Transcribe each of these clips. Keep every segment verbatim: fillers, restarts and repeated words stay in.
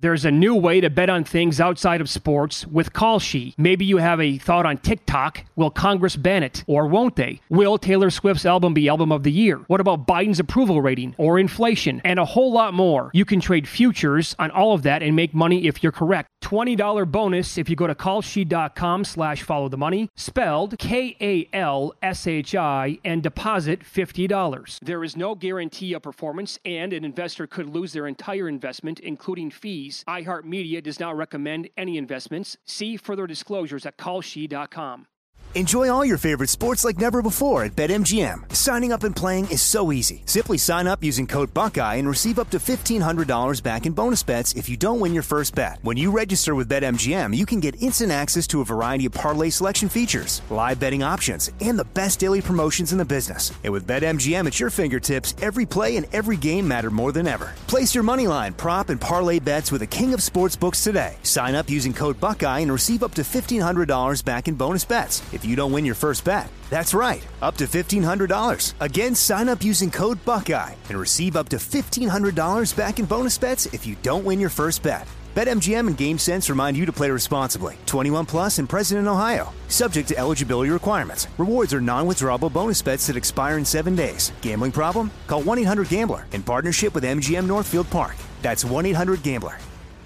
There's a new way to bet on things outside of sports with Kalshi. Maybe you have a thought on TikTok. Will Congress ban it? Or won't they? Will Taylor Swift's album be Album of the Year? What about Biden's approval rating? Or inflation? And a whole lot more. You can trade futures on all of that and make money if you're correct. twenty dollars bonus if you go to kalshi.com slash follow the money, spelled K A L S H I, and deposit fifty dollars. There is no guarantee of performance, and an investor could lose their entire investment, including fees. iHeartMedia does not recommend any investments. See further disclosures at kalshi dot com. Enjoy all your favorite sports like never before at BetMGM. Signing up and playing is so easy. Simply sign up using code Buckeye and receive up to fifteen hundred dollars back in bonus bets if you don't win your first bet. When you register with BetMGM, you can get instant access to a variety of parlay selection features, live betting options, and the best daily promotions in the business. And with BetMGM at your fingertips, every play and every game matter more than ever. Place your moneyline, prop, and parlay bets with the king of sportsbooks today. Sign up using code Buckeye and receive up to fifteen hundred dollars back in bonus bets if you don't win your first bet. That's right, up to fifteen hundred dollars. Again, sign up using code Buckeye and receive up to fifteen hundred dollars back in bonus bets if you don't win your first bet. BetMGM and GameSense remind you to play responsibly. twenty-one plus and present in Ohio. Subject to eligibility requirements. Rewards are non-withdrawable bonus bets that expire in seven days. Gambling problem? Call one eight hundred gambler in partnership with M G M Northfield Park. That's one eight hundred gambler.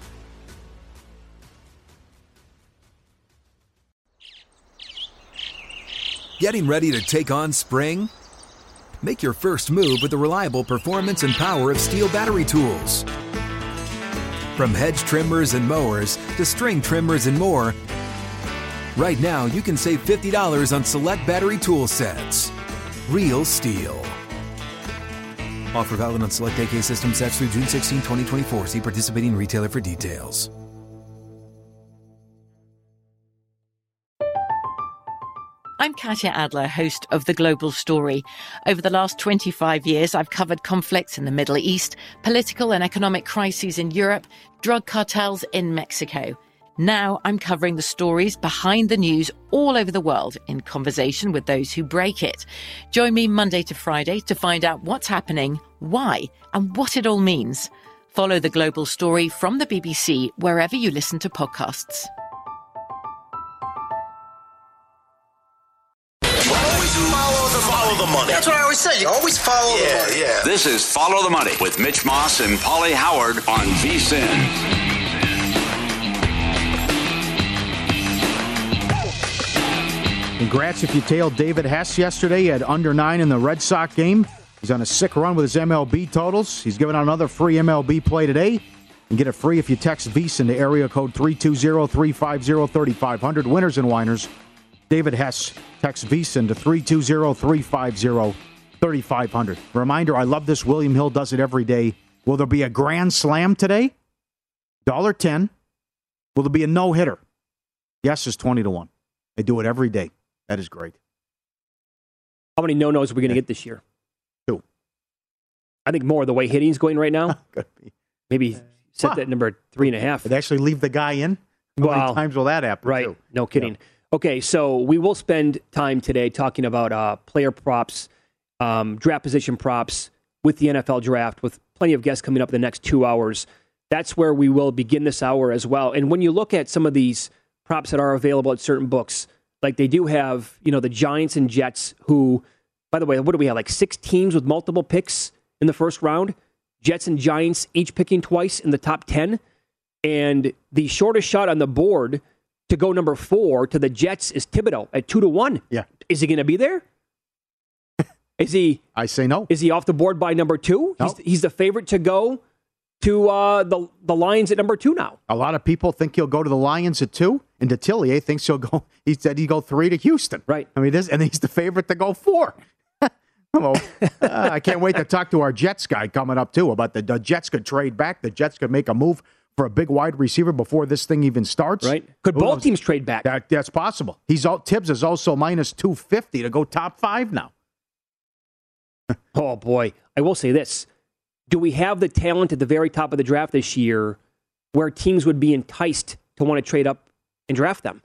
Getting ready to take on spring? Make your first move with the reliable performance and power of Steel battery tools. From hedge trimmers and mowers to string trimmers and more, right now you can save fifty dollars on select battery tool sets. Real Steel. Offer valid on select A K system sets through June sixteenth, twenty twenty-four. See participating retailer for details. I'm Katya Adler, host of The Global Story. Over the last twenty-five years, I've covered conflicts in the Middle East, political and economic crises in Europe, drug cartels in Mexico. Now I'm covering the stories behind the news all over the world in conversation with those who break it. Join me Monday to Friday to find out what's happening, why, and what it all means. Follow The Global Story from the B B C wherever you listen to podcasts. Follow the money. That's what I always say. You always follow yeah, the money. Yeah. This is Follow the Money with Mitch Moss and Paulie Howard on V S I N. Congrats if you tailed David Hess yesterday at under nine in the Red Sox game. He's on a sick run with his M L B totals. He's giving out another free M L B play today. And get it free if you text V S I N to area code three two zero, three five zero, three five zero zero. Winners and whiners. David Hess, text V S I N to three two zero, three five zero, three five zero zero. Reminder, I love this. William Hill does it every day. Will there be a grand slam today? one dollar ten. Will there be a no-hitter? Yes is twenty to one. They do it every day. That is great. How many no-nos are we going to get this year? Two. I think more the way hitting's going right now. Could be. Maybe set huh. that number at three and a half. Did they actually leave the guy in? How wow. many times will that happen? Right. Too? No kidding. Yeah. Okay, so we will spend time today talking about uh, player props, um, draft position props with the N F L draft, with plenty of guests coming up in the next two hours. That's where we will begin this hour as well. And when you look at some of these props that are available at certain books, like they do have, you know, the Giants and Jets, who, by the way, what do we have, like six teams with multiple picks in the first round? Jets and Giants each picking twice in the top ten. And the shortest shot on the board to go number four to the Jets is Thibodeau at two to one. Yeah. Is he going to be there? Is he? I say no. Is he off the board by number two? No. He's, he's the favorite to go to uh, the the Lions at number two now. A lot of people think he'll go to the Lions at two, and Detillier thinks he'll go. He said he'd go three to Houston. Right. I mean, this, and he's the favorite to go four. Well, uh, I can't wait to talk to our Jets guy coming up too about the, the Jets could trade back. The Jets could make a move for a big wide receiver before this thing even starts. Right. Could Who both knows? teams trade back? That, that's possible. He's all, Tibbs is also minus two fifty to go top five now. Oh, boy. I will say this. Do we have the talent at the very top of the draft this year where teams would be enticed to want to trade up and draft them?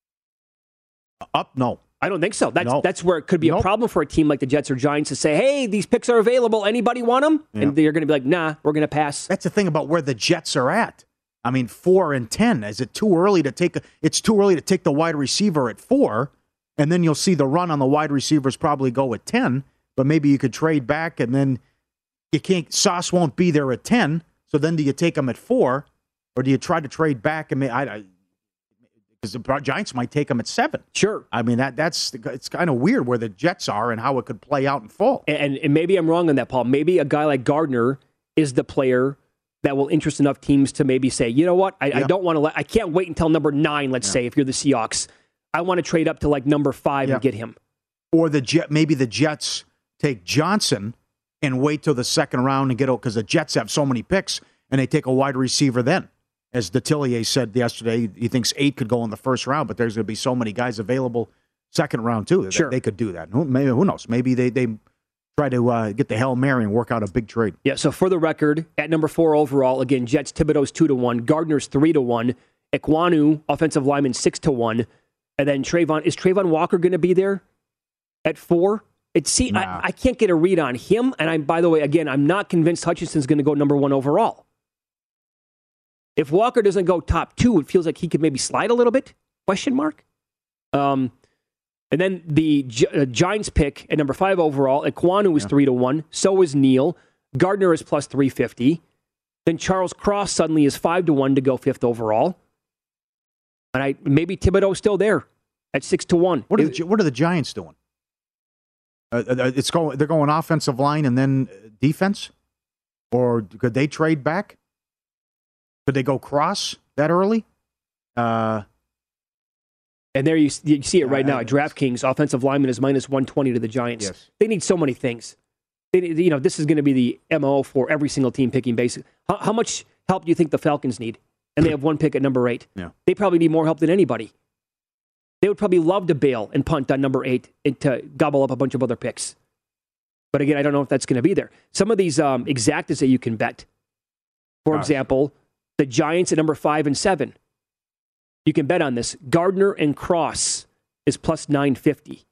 Up? No. I don't think so. That's No. that's where it could be Nope. a problem for a team like the Jets or Giants to say, hey, these picks are available. Anybody want them? Yeah. And they're going to be like, nah, we're going to pass. That's the thing about where the Jets are at. I mean, four and ten. Is it too early to take? A, it's too early to take the wide receiver at four, and then you'll see the run on the wide receivers probably go at ten. But maybe you could trade back, and then you can't. Sauce won't be there at ten. So then, do you take him at four, or do you try to trade back? And I, I because the Giants might take him at seven. Sure. I mean that that's it's kind of weird where the Jets are and how it could play out in fall. And, and maybe I'm wrong on that, Paul. Maybe a guy like Gardner is the player that will interest enough teams to maybe say, you know what, I, yeah. I don't want to let, I can't wait until number nine, let's yeah. say, if you're the Seahawks. I want to trade up to like number five yeah. and get him. Or the Jet, maybe the Jets take Johnson and wait till the second round and get out, because the Jets have so many picks, and they take a wide receiver then. As Detillier said yesterday, he thinks eight could go in the first round, but there's going to be so many guys available second round too. Sure. They could do that. Who, maybe, who knows? Maybe they, they try to uh, get the Hail Mary and work out a big trade. Yeah, so for the record, at number four overall, again, Jets, Thibodeau's two to one, Gardner's three to one, Ekwonu, offensive lineman, six to one, and then Trayvon. Is Trayvon Walker going to be there at four? It, see, nah. I, I can't get a read on him, and I'm, by the way, again, I'm not convinced Hutchinson's going to go number one overall. If Walker doesn't go top two, it feels like he could maybe slide a little bit, question mark. Um, and then the Gi- uh, Giants pick at number five overall, Ekwonu is yeah. three to one. So is Neal. Gardner is plus three fifty. Then Charles Cross suddenly is five to one to go fifth overall. And I maybe Thibodeau's still there at six to one. What are the, what are the Giants doing? Uh, it's going. They're going offensive line and then defense, or could they trade back? Could they go cross that early? Uh, and there you, you see it right uh, now at DraftKings. Offensive lineman is minus one twenty to the Giants. Yes. They need so many things. They, you know, this is going to be the M O for every single team picking basic. How, how much help do you think the Falcons need? And they have one pick at number eight. Yeah. They probably need more help than anybody. They would probably love to bail and punt on number eight and to gobble up a bunch of other picks. But again, I don't know if that's going to be there. Some of these um, exactas that you can bet, for Gosh. example, the Giants at number five and seven. You can bet on this. Gardner and Cross is plus nine fifty.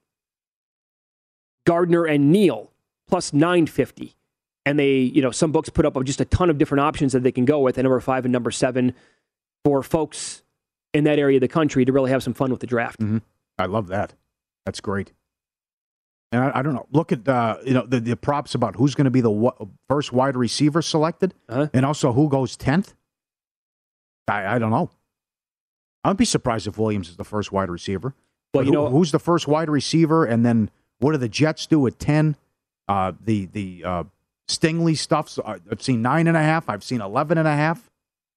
Gardner and Neal plus nine fifty. And they, you know, some books put up just a ton of different options that they can go with at number five and number seven for folks in that area of the country to really have some fun with the draft. Mm-hmm. I love that. That's great. And I, I don't know. Look at uh, you know the, the props about who's going to be the w- first wide receiver selected, uh-huh. and also who goes tenth. I, I don't know. I'd be surprised if Williams is the first wide receiver. Well, you who, know, who's the first wide receiver, and then what do the Jets do at ten? Uh, the the uh, Stingley stuff. So I've seen nine and a half. I've seen eleven and a half.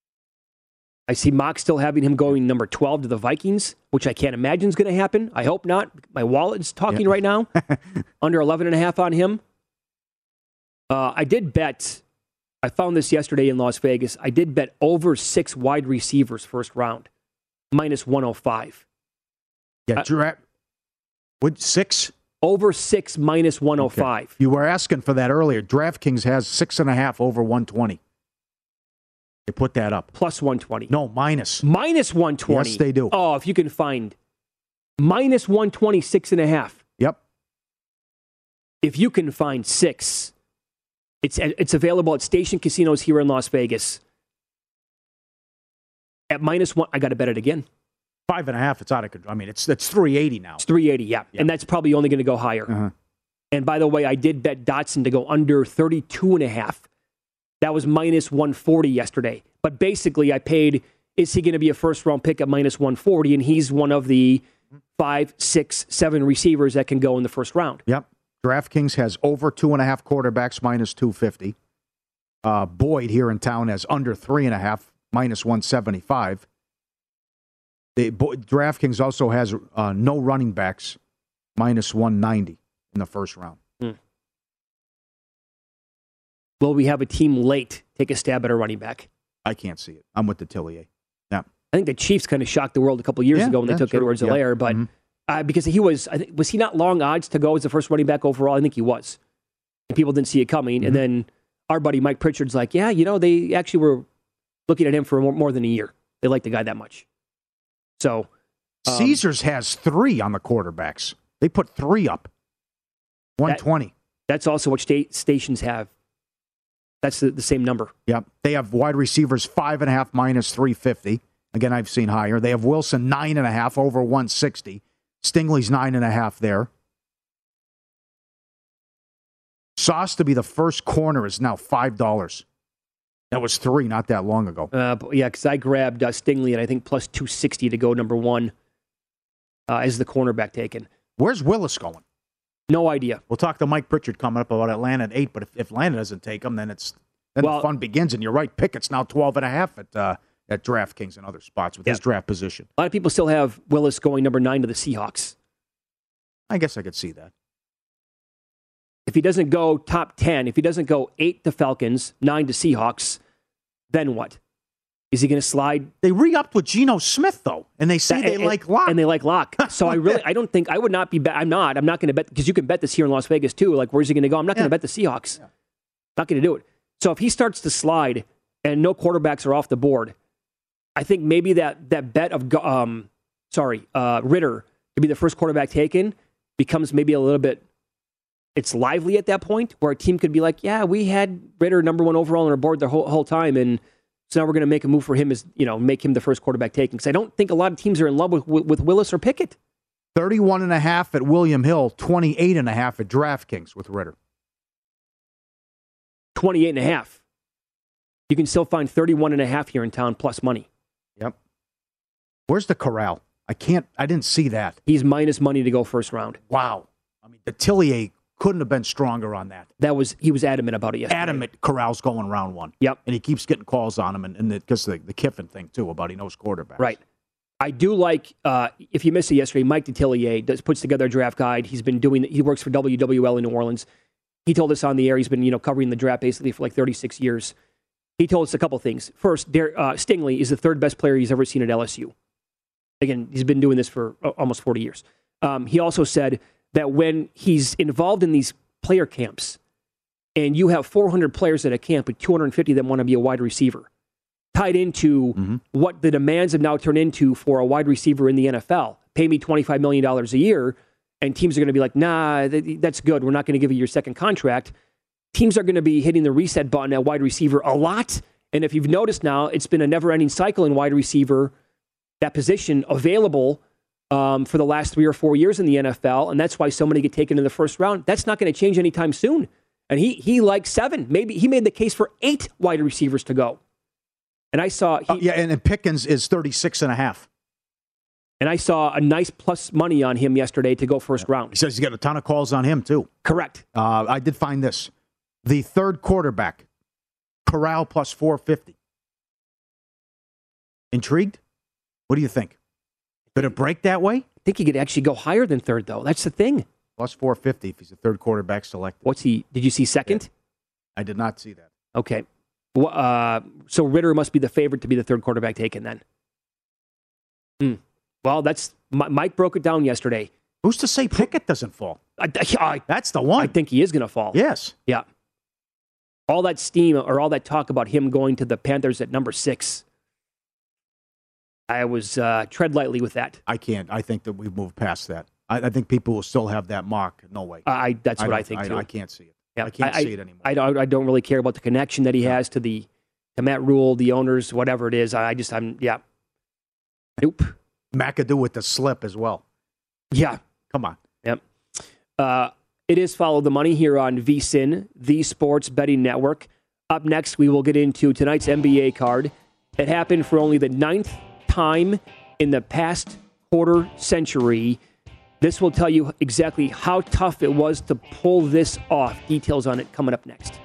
I see Mock still having him going number twelve to the Vikings, which I can't imagine is going to happen. I hope not. My wallet's talking yeah. right now. Under eleven and a half on him. Uh, I did bet. I found this yesterday in Las Vegas. I did bet over six wide receivers first round, minus one oh five. Yeah, uh, dra- what, six? Over six, minus one oh five. Okay. You were asking for that earlier. DraftKings has six and a half over one twenty. They put that up. Plus one twenty. No, minus. Minus one twenty. Yes, they do. Oh, if you can find minus one twenty, six and a half. Yep. If you can find six, it's it's available at Station Casinos here in Las Vegas. At minus one, I got to bet it again. Five and a half, it's out of control. I mean, it's it's three eighty now. It's three eighty, yeah. Yep. And that's probably only going to go higher. Uh-huh. And by the way, I did bet Dotson to go under thirty-two and a half. That was minus one forty yesterday. But basically, I paid, is he going to be a first-round pick at minus one forty? And he's one of the five, six, seven receivers that can go in the first round. Yep. DraftKings has over two and a half quarterbacks, minus two fifty. Uh, Boyd here in town has under three and a half, minus one seventy-five. The, DraftKings also has uh, no running backs, minus one ninety in the first round. Hmm. Will we have a team late take a stab at a running back? I can't see it. I'm with the Tillier. Yeah. I think the Chiefs kind of shocked the world a couple of years yeah, ago when yeah, they took sure. Edwards-Helaire, yeah. but mm-hmm. uh, because he was, I think, was he not long odds to go as the first running back overall? I think he was. And people didn't see it coming. Mm-hmm. And then our buddy Mike Pritchard's like, yeah, you know, they actually were looking at him for more, more than a year. They like the guy that much. So um, Caesars has three on the quarterbacks. They put three up. one twenty. That, that's also what state stations have. That's the, the same number. Yep. They have wide receivers five and a half minus three fifty. Again, I've seen higher. They have Wilson nine and a half over one sixty. Stingley's nine and a half there. Sauce to be the first corner is now five dollars. That was three not that long ago. Uh, but yeah, because I grabbed uh, Stingley at I think plus two sixty to go number one uh, as the cornerback taken. Where's Willis going? No idea. We'll talk to Mike Pritchard coming up about Atlanta at eight, but if, if Atlanta doesn't take him, then it's then well, the fun begins. And you're right, Pickett's now twelve and a half at uh, at DraftKings and other spots with yeah. his draft position. A lot of people still have Willis going number nine to the Seahawks. I guess I could see that. If he doesn't go top ten, if he doesn't go eight to Falcons, nine to Seahawks, then what? Is he going to slide? They re-upped with Geno Smith, though, and they say and, they and, like Locke. And they like Locke. So I really, I don't think, I would not be, bet, I'm not, I'm not going to bet, because you can bet this here in Las Vegas, too. Like, where's he going to go? I'm not going to yeah. bet the Seahawks. Yeah. Not going to do it. So if he starts to slide and no quarterbacks are off the board, I think maybe that that bet of, um, sorry, uh, Ritter to be the first quarterback taken becomes maybe a little bit, it's lively at that point, where a team could be like, yeah, we had Ritter number one overall on our board the whole, whole time, and so now we're going to make a move for him as, you know, make him the first quarterback taken. Because I don't think a lot of teams are in love with, with, with Willis or Pickett. thirty-one and a half at William Hill, twenty-eight and a half at DraftKings with Ritter. twenty-eight and a half. You can still find thirty-one and a half here in town plus money. Yep. Where's the corral? I can't, I didn't see that. He's minus money to go first round. Wow. I mean, Detillier couldn't have been stronger on that. That was, he was adamant about it yesterday. Adamant Corral's going round one. Yep. And he keeps getting calls on him, and because the, the Kiffin thing, too, about he knows quarterbacks. Right. I do like, uh, if you missed it yesterday, Mike Detillier does, puts together a draft guide. He's been doing, he works for W W L in New Orleans. He told us on the air, he's been, you know, covering the draft basically for like thirty-six years. He told us a couple things. First, Der, uh, Stingley is the third best player he's ever seen at L S U. Again, he's been doing this for uh, almost forty years. Um, he also said that when he's involved in these player camps, and you have four hundred players at a camp, but two hundred fifty of them want to be a wide receiver, tied into mm-hmm. what the demands have now turned into for a wide receiver in the N F L. Pay me twenty-five million dollars a year, and teams are going to be like, nah, that's good. We're not going to give you your second contract. Teams are going to be hitting the reset button at wide receiver a lot. And if you've noticed now, it's been a never-ending cycle in wide receiver, that position available Um, for the last three or four years in the N F L, and that's why so many get taken in the first round. That's not going to change anytime soon. And he he likes seven. Maybe he made the case for eight wide receivers to go. And I saw... He, uh, yeah, and, and Pickens is thirty-six and a half. And I saw a nice plus money on him yesterday to go first yeah. round. He says he's got a ton of calls on him, too. Correct. Uh, I did find this. The third quarterback, Corral plus four fifty. Intrigued? What do you think? Could it break that way? I think he could actually go higher than third, though. That's the thing. Plus four fifty if he's a third quarterback selected. What's he? Did you see second? Yeah. I did not see that. Okay. Well, uh, so Ritter must be the favorite to be the third quarterback taken then. Hmm. Well, that's Mike broke it down yesterday. Who's to say Pickett doesn't fall? I, I, that's the one. I think he is going to fall. Yes. Yeah. All that steam or all that talk about him going to the Panthers at number six. I was uh, tread lightly with that. I can't. I think that we've moved past that. I, I think people will still have that mark. No way. Uh, I that's what I, I think I, too. I can't see it. Yeah. I can't I, see it anymore. I don't. I don't really care about the connection that he has to the to Matt Rule, the owners, whatever it is. I just. I'm. Yeah. Nope. McAdoo with the slip as well. Yeah. Come on. Yep. Uh, it is Follow the Money here on V S I N, the Sports Betting Network. Up next, we will get into tonight's N B A card. It happened for only the ninth time in the past quarter century. This will tell you exactly how tough it was to pull this off. Details on it coming up next.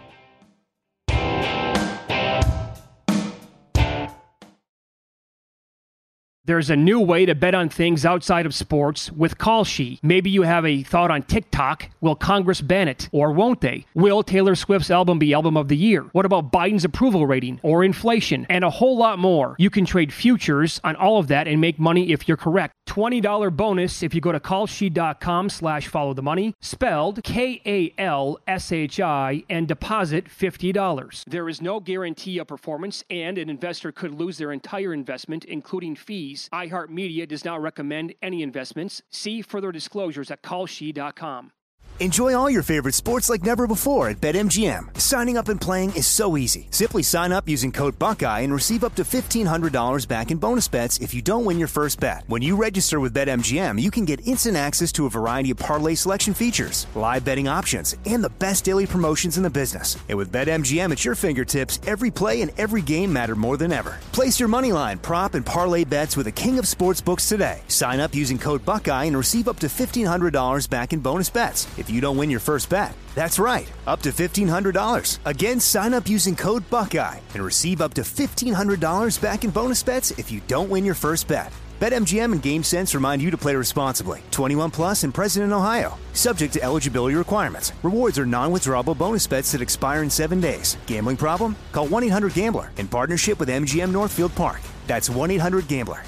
There's a new way to bet on things outside of sports with Kalshi. Maybe you have a thought on TikTok. Will Congress ban it? Or won't they? Will Taylor Swift's album be album of the year? What about Biden's approval rating or inflation? And a whole lot more. You can trade futures on all of that and make money if you're correct. twenty dollars bonus if you go to kalshi.com slash follow the money, spelled K A L S H I, and deposit fifty dollars. There is no guarantee of performance, and an investor could lose their entire investment, including fees. iHeartMedia does not recommend any investments. See further disclosures at kalshi dot com. Enjoy all your favorite sports like never before at BetMGM. Signing up and playing is so easy. Simply sign up using code Buckeye and receive up to fifteen hundred dollars back in bonus bets if you don't win your first bet. When you register with BetMGM, you can get instant access to a variety of parlay selection features, live betting options, and the best daily promotions in the business. And with BetMGM at your fingertips, every play and every game matter more than ever. Place your moneyline, prop, and parlay bets with the king of sportsbooks today. Sign up using code Buckeye and receive up to fifteen hundred dollars back in bonus bets if you don't win your first bet. That's right, up to fifteen hundred dollars. Again, sign up using code Buckeye and receive up to fifteen hundred dollars back in bonus bets if you don't win your first bet. BetMGM and GameSense remind you to play responsibly. twenty-one plus and present in Ohio. Subject to eligibility requirements. Rewards are non-withdrawable bonus bets that expire in seven days. Gambling problem? Call one eight hundred gambler in partnership with M G M Northfield Park. That's one eight hundred gambler.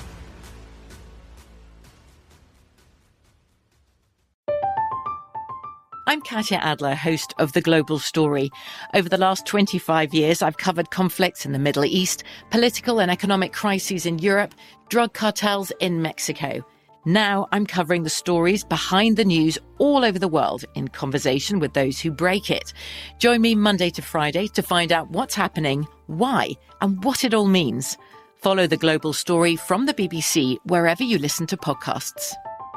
I'm Katya Adler, host of The Global Story. Over the last twenty-five years, I've covered conflicts in the Middle East, political and economic crises in Europe, drug cartels in Mexico. Now I'm covering the stories behind the news all over the world in conversation with those who break it. Join me Monday to Friday to find out what's happening, why, and what it all means. Follow The Global Story from the B B C wherever you listen to podcasts.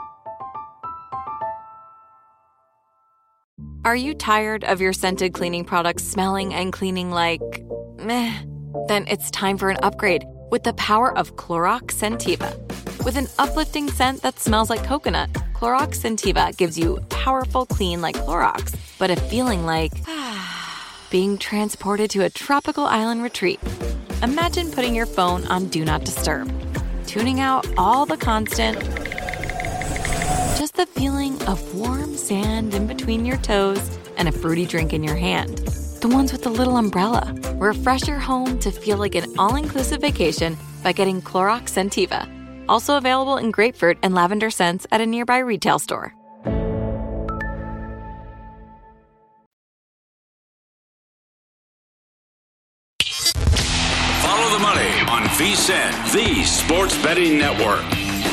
Are you tired of your scented cleaning products smelling and cleaning like meh? Then it's time for an upgrade with the power of Clorox Scentiva. With an uplifting scent that smells like coconut, Clorox Scentiva gives you powerful clean like Clorox, but a feeling like being transported to a tropical island retreat. Imagine putting your phone on Do Not Disturb, tuning out all the constant, just the feeling of warm sand in between your toes and a fruity drink in your hand. The ones with the little umbrella. Refresh your home to feel like an all-inclusive vacation by getting Clorox Scentiva. Also available in grapefruit and lavender scents at a nearby retail store. Follow the money on V S I N, the sports betting network.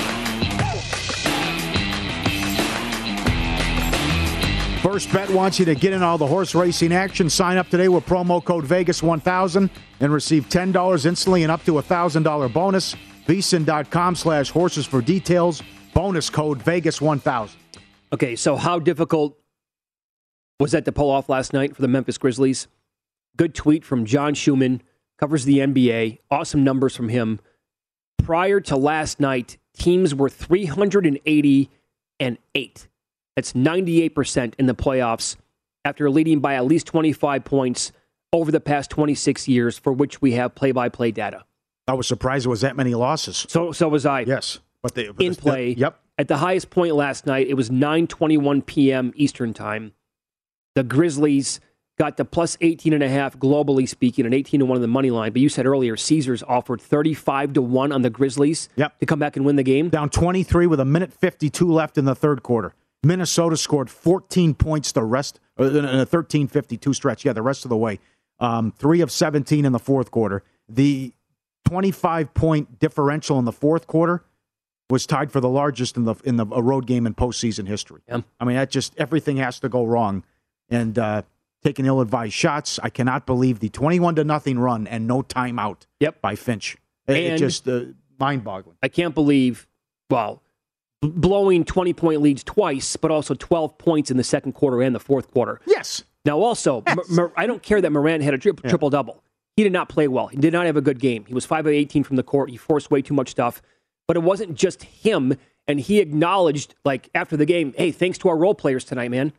First Bet wants you to get in all the horse racing action. Sign up today with promo code Vegas one thousand and receive ten dollars instantly and up to a one thousand dollars bonus. VSiN.com slash horses for details. Bonus code Vegas one thousand. Okay, so how difficult was that to pull off last night for the Memphis Grizzlies? Good tweet from John Schumann, covers the N B A. Awesome numbers from him. Prior to last night, teams were three hundred eighty and eight. That's ninety-eight percent in the playoffs after leading by at least twenty-five points over the past twenty-six years, for which we have play-by-play data. I was surprised there was that many losses. So so was I. Yes. But they, but in play. The, yep. At the highest point last night, it was nine twenty-one p.m. Eastern Time. The Grizzlies got to plus eighteen and a half globally speaking and eighteen to one on the money line. But you said earlier, Caesars offered thirty-five to one on the Grizzlies yep. to come back and win the game. Down twenty-three with a minute fifty-two left in the third quarter. Minnesota scored fourteen points the rest, in a thirteen fifty-two stretch. Yeah, the rest of the way. Um, three of seventeen in the fourth quarter. The twenty-five point differential in the fourth quarter was tied for the largest in the in the a road game in postseason history. Yeah. I mean, that just everything has to go wrong, and uh, taking ill-advised shots. I cannot believe the twenty-one to nothing run and no timeout. Yep. By Finch. It, and it's just uh, mind-boggling. I can't believe. Well. Blowing twenty-point leads twice, but also twelve points in the second quarter and the fourth quarter. Yes. Now, also, yes. M- M- I don't care that Morant had a tri- yeah. triple-double. He did not play well. He did not have a good game. He was five of eighteen from the court. He forced way too much stuff. But it wasn't just him, and he acknowledged, like, after the game, hey, thanks to our role players tonight, man.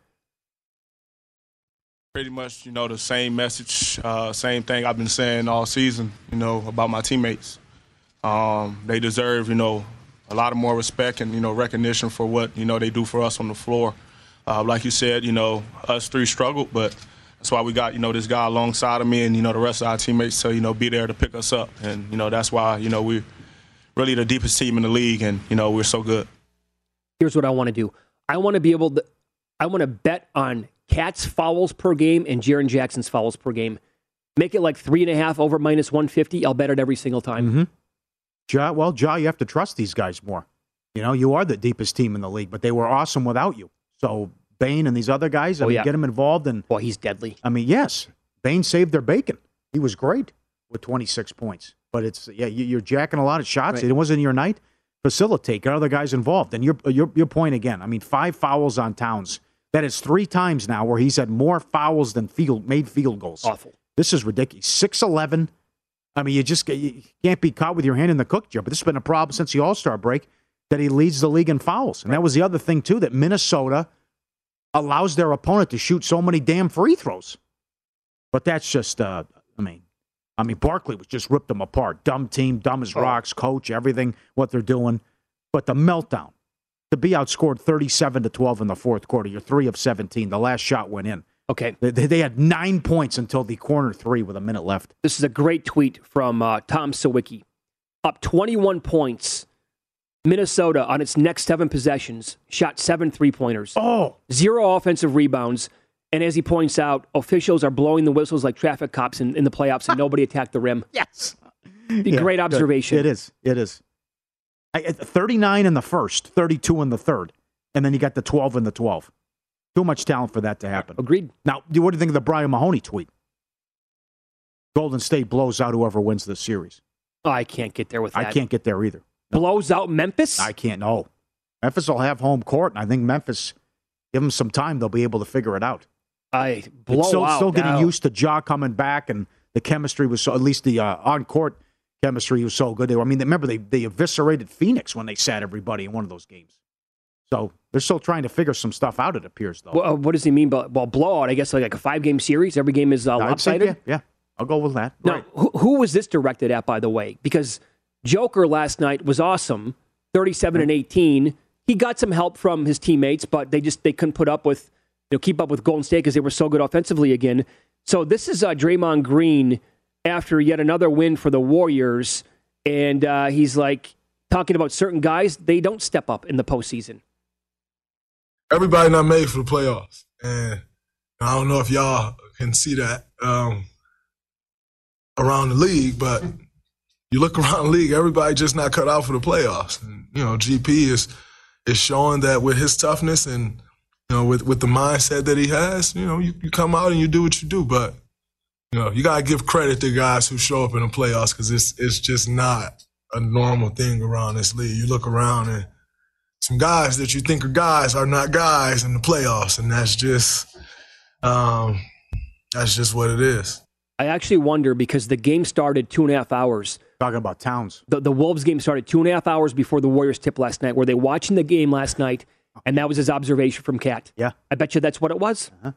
Pretty much, you know, the same message, uh, same thing I've been saying all season, you know, about my teammates. Um, they deserve, you know, a lot of more respect and, you know, recognition for what, you know, they do for us on the floor. Uh, like you said, you know, us three struggled, but that's why we got, you know, this guy alongside of me and, you know, the rest of our teammates to, you know, be there to pick us up. And, you know, that's why, you know, we're really the deepest team in the league and, you know, we're so good. Here's what I want to do. I want to be able to, I want to bet on Cat's fouls per game and Jaren Jackson's fouls per game. Make it like three and a half over minus one fifty. I'll bet it every single time. Mm-hmm. Ja, well, Ja, you have to trust these guys more. You know, you are the deepest team in the league, but they were awesome without you. So Bain and these other guys. I oh, mean, yeah. get him involved. And well, he's deadly. I mean, yes, Bain saved their bacon. He was great with twenty-six points. But it's yeah, you're jacking a lot of shots. Right. It wasn't your night. Facilitate, get other guys involved. And your your your point again. I mean, five fouls on Towns. That is three times now where he's had more fouls than field made field goals. Awful. This is ridiculous. six eleven. I mean, you just you can't be caught with your hand in the cook jar. But this has been a problem since the All-Star break that he leads the league in fouls. And right. that was the other thing, too, that Minnesota allows their opponent to shoot so many damn free throws. But that's just, uh, I mean, I mean, Barkley was just ripped them apart. Dumb team, dumb as rocks, coach, everything, what they're doing. But the meltdown, to be outscored thirty-seven to twelve in the fourth quarter, you're three of seventeen. The last shot went in. Okay. They, they had nine points until the corner three with a minute left. This is a great tweet from uh, Tom Sawicki. Up twenty-one points. Minnesota, on its next seven possessions, shot seven three-pointers. Oh. Zero offensive rebounds. And as he points out, officials are blowing the whistles like traffic cops in, in the playoffs, and nobody attacked the rim. Yes. The yeah, great observation. It is. It is. I, thirty-nine in the first, thirty-two in the third, and then you got the twelve in the twelve. Too much talent for that to happen. Agreed. Now, what do you think of the Brian Mahoney tweet? Golden State blows out whoever wins this series. Oh, I can't get there with that. I can't get there either. No. Blows out Memphis? I can't. No. Memphis will have home court, and I think Memphis, give them some time, they'll be able to figure it out. I blow still, out. Still getting now. used to Ja coming back, and the chemistry was so, at least the uh, on-court chemistry was so good. They, I mean, remember, they, they eviscerated Phoenix when they sat everybody in one of those games. So they're still trying to figure some stuff out, it appears, though. Well, uh, what does he mean by, well, blowout? I guess like, like a five-game series? Every game is uh, lopsided? Yeah, yeah, I'll go with that. Now, right. who, who was this directed at, by the way? Because Joker last night was awesome, thirty-seven and eighteen. He got some help from his teammates, but they just they couldn't put up with, you know, keep up with Golden State because they were so good offensively again. So this is uh, Draymond Green after yet another win for the Warriors, and uh, he's like talking about certain guys, they don't step up in the postseason. Everybody not made for the playoffs, and I don't know if y'all can see that um, around the league, but you look around the league, everybody just not cut out for the playoffs. And, you know, G P is is showing that with his toughness and, you know, with, with the mindset that he has, you know, you, you come out and you do what you do. But, you know, you got to give credit to guys who show up in the playoffs because it's, it's just not a normal thing around this league. You look around and some guys that you think are guys are not guys in the playoffs, and that's just um, that's just what it is. I actually wonder because the game started two and a half hours. Talking about Towns. The, the Wolves game started two and a half hours before the Warriors tip last night. Were they watching the game last night? And that was his observation from Cat. Yeah. I bet you that's what it was. Uh-huh.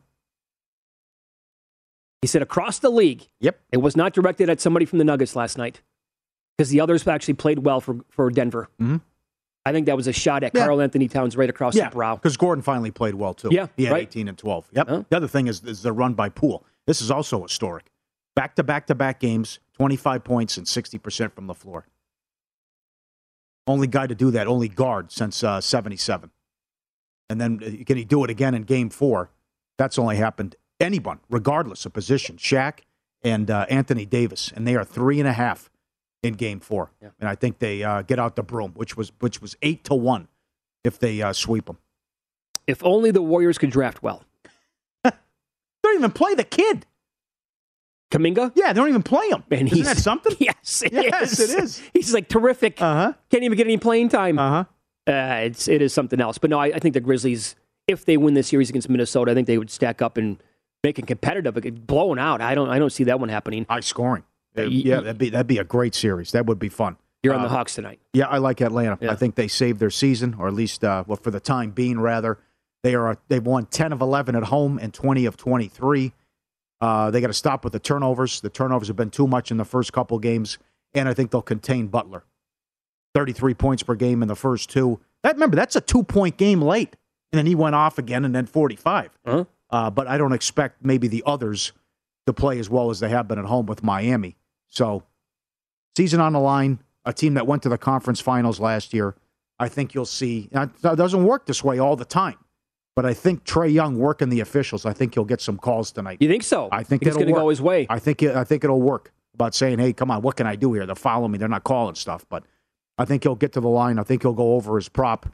He said across the league, yep, it was not directed at somebody from the Nuggets last night because the others actually played well for, for Denver. Mm-hmm. I think that was a shot at yeah. Karl Anthony Towns right across yeah, the brow. because Gordon finally played well, too. Yeah, he had right. eighteen and twelve. Yep. Huh? The other thing is, is the run by Poole. This is also historic. Back-to-back-to-back games, twenty-five points and sixty percent from the floor. Only guy to do that, only guard since uh, seventy-seven. And then uh, can he do it again in game four? That's only happened anyone, regardless of position. Shaq and uh, Anthony Davis, and they are three and a half in game four. Yeah. And I think they uh, get out the broom, which was which was eight to one if they uh, sweep them. If only the Warriors could draft well. They don't even play the kid. Kaminga? Yeah, they don't even play him. And Isn't that something? Yes, it yes, is. it is. He's like terrific. Uh-huh. Can't even get any playing time. Uh-huh. Uh, it's, it is something else. But no, I, I think the Grizzlies, if they win this series against Minnesota, I think they would stack up and make it competitive. Blown out, I don't I don't see that one happening. High scoring. Uh, yeah, that'd be, that'd be a great series. That would be fun. You're on uh, the Hawks tonight. Yeah, I like Atlanta. Yeah. I think they saved their season, or at least, uh, well, for the time being, rather. They are they've won ten of eleven at home and twenty of twenty-three. Uh, they got to stop with the turnovers. The turnovers have been too much in the first couple games, and I think they'll contain Butler. thirty-three points per game in the first two. That, remember, that's a two-point game late, and then he went off again, and then forty-five. Uh-huh. Uh, but I don't expect maybe the others to play as well as they have been at home with Miami. So, season on the line, a team that went to the conference finals last year. I think you'll see. It doesn't work this way all the time. But I think Trae Young working the officials. I think he'll get some calls tonight. You think so? I think he's going to go his way. I think it, I think it'll work. About saying, hey, come on, what can I do here? They're following me. They're not calling stuff. But I think he'll get to the line. I think he'll go over his prop.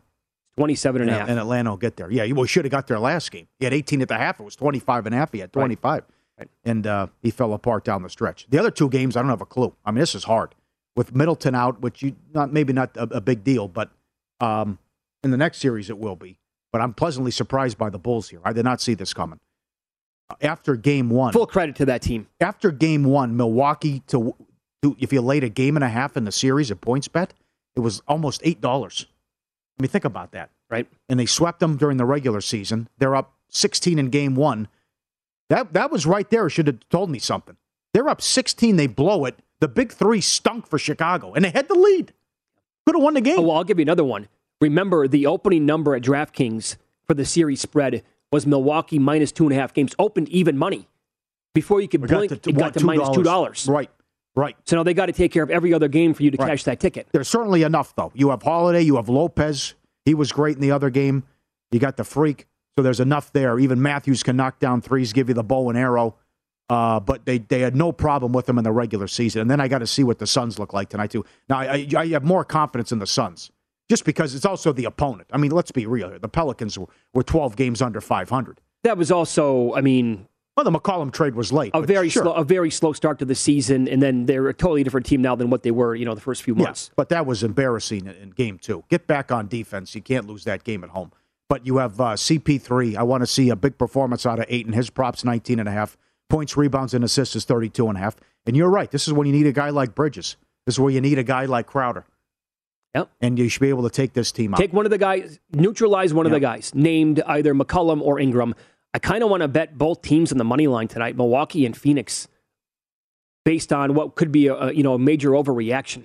twenty-seven and a half. And Atlanta will get there. Yeah, he well, should have got there last game. He had eighteen at the half. It was twenty-five and a half. He had twenty-five. Right. And uh, he fell apart down the stretch. The other two games, I don't have a clue. I mean, this is hard. With Middleton out, which you not maybe not a, a big deal, but um, in the next series it will be. But I'm pleasantly surprised by the Bulls here. I did not see this coming. After game one. Full credit to that team. After game one, Milwaukee, to, to if you laid a game and a half in the series at PointsBet, it was almost eight dollars. I mean, think about that. Right. And they swept them during the regular season. They're up sixteen in game one. That that was right there. It should have told me something. They're up sixteen. They blow it. The big three stunk for Chicago, and they had the lead. Could have won the game. Oh, well, I'll give you another one. Remember, the opening number at DraftKings for the series spread was Milwaukee minus two and a half games. Opened even money. Before you could We blink, got to, it got to two minus two dollars. Right, right. So now they got to take care of every other game for you to Right. cash that ticket. There's certainly enough, though. You have Holiday. You have Lopez. He was great in the other game. You got the Freak. So there's enough there. Even Matthews can knock down threes, give you the bow and arrow. Uh, but they, they had no problem with them in the regular season. And then I got to see what the Suns look like tonight, too. Now, I, I have more confidence in the Suns, just because it's also the opponent. I mean, let's be real here. The Pelicans were, were twelve games under five hundred. That was also, I mean... Well, the McCollum trade was late. A very sure. slow, a very slow start to the season, and then they're a totally different team now than what they were, you know, the first few months. Yeah, but that was embarrassing in, in game two. Get back on defense. You can't lose that game at home. But you have uh, C P three. I want to see a big performance out of Ayton. His props nineteen and a half. Points, rebounds, and assists is thirty-two and a half. And you're right. This is when you need a guy like Bridges. This is where you need a guy like Crowder. Yep. And you should be able to take this team out. Take one of the guys, neutralize one Yep. of the guys, named either McCollum or Ingram. I kind of want to bet both teams on the money line tonight, Milwaukee and Phoenix, based on what could be a, a you know a major overreaction.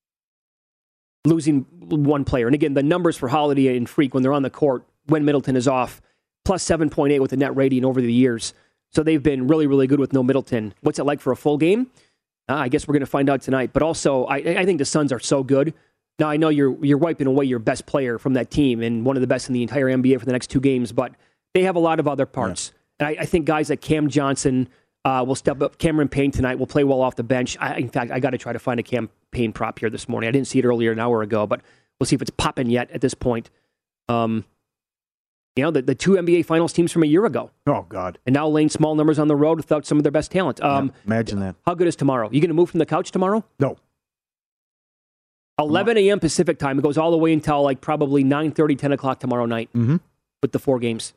Losing one player. And again, the numbers for Holiday and Freak when they're on the court, when Middleton is off, plus seven point eight with the net rating over the years. So they've been really, really good with no Middleton. What's it like for a full game? Uh, I guess we're going to find out tonight. But also, I, I think the Suns are so good. Now, I know you're you're wiping away your best player from that team and one of the best in the entire N B A for the next two games, but they have a lot of other parts. Yeah. And I, I think guys like Cam Johnson uh, will step up. Cameron Payne tonight will play well off the bench. I, in fact, I got to try to find a Cam Payne prop here this morning. I didn't see it earlier an hour ago, but we'll see if it's popping yet at this point. Um, you know, the, the two N B A Finals teams from a year ago. Oh, God. And now laying small numbers on the road without some of their best talent. Um, Yeah, imagine that. How good is tomorrow? You going to move from the couch tomorrow? No. eleven a.m. Pacific time. It goes all the way until like probably nine thirty, ten o'clock tomorrow night Mm-hmm. with the four games.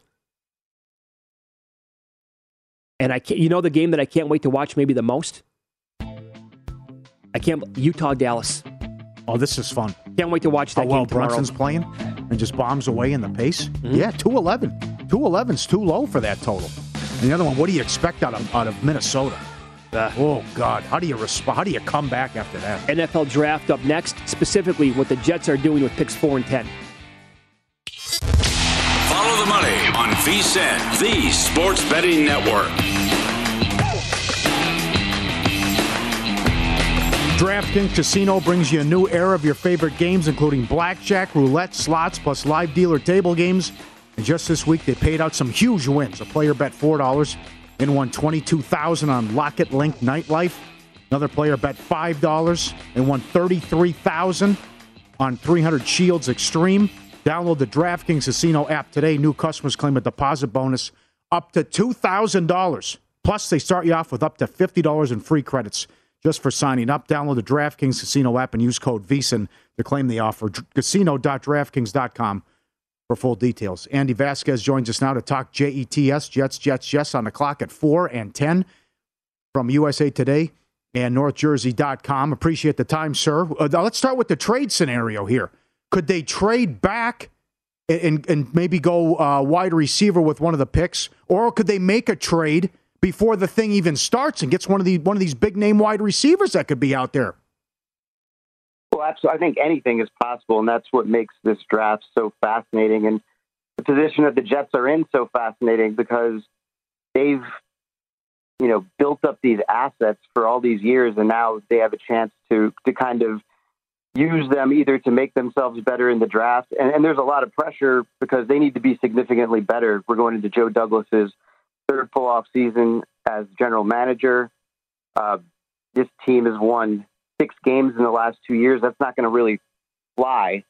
And I can't, you know the game that I can't wait to watch maybe the most? I can't, Utah, Dallas. Oh, this is fun. Can't wait to watch that How well game tomorrow. Brunson's playing and just bombs away in the pace. Mm-hmm. Yeah, two eleven. two eleven's too low for that total. And the other one, what do you expect out of out of Minnesota? Uh, oh, God. How do you respond? How do you come back after that? N F L draft up next, specifically what the Jets are doing with picks four and ten. Follow the money on V S I N, the Sports Betting Network. DraftKings Casino brings you a new era of your favorite games, including blackjack, roulette, slots, plus live dealer table games. And just this week, they paid out some huge wins. A player bet four dollars and won twenty-two thousand dollars on Locket Link Nightlife. Another player bet five dollars and won thirty-three thousand dollars on three hundred Shields Extreme. Download the DraftKings Casino app today. New customers claim a deposit bonus up to two thousand dollars. Plus, they start you off with up to fifty dollars in free credits just for signing up. Download the DraftKings Casino app and use code V S I N to claim the offer. casino dot draftkings dot com for full details. Andy Vasquez joins us now to talk J E T S, Jets, Jets, Jets on the clock at four and ten from U S A Today and North Jersey dot com. Appreciate the time, sir. Uh, now let's start with the trade scenario here. Could they trade back and, and, and maybe go uh, wide receiver with one of the picks? Or could they make a trade before the thing even starts and gets one of the one of these big name wide receivers that could be out there? Well, absolutely. I think anything is possible, and that's what makes this draft so fascinating. And the position that the Jets are in so fascinating because they've, you know, built up these assets for all these years, and now they have a chance to to kind of use them either to make themselves better in the draft. And, and there's a lot of pressure because they need to be significantly better. We're going into Joe Douglas's third full-off season as general manager. Uh, this team has won six games in the last two years. That's not going to really fly